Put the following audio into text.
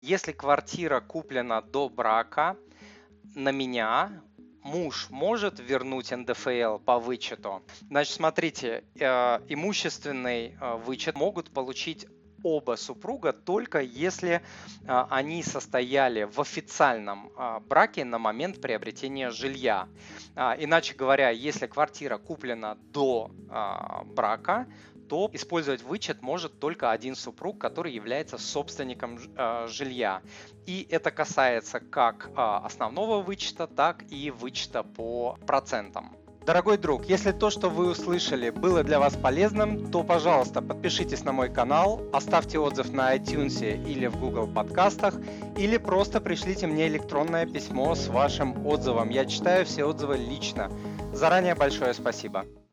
Если квартира куплена до брака, на меня муж может вернуть НДФЛ по вычету? Значит, смотрите, имущественный вычет могут получить оба супруга только если они состояли в официальном браке на момент приобретения жилья. Иначе говоря, если квартира куплена до брака, то использовать вычет может только один супруг, который является собственником жилья. И это касается как основного вычета, так и вычета по процентам. Дорогой друг, если то, что вы услышали, было для вас полезным, то, пожалуйста, подпишитесь на мой канал, оставьте отзыв на iTunes или в Google подкастах, или просто пришлите мне электронное письмо с вашим отзывом. Я читаю все отзывы лично. Заранее большое спасибо.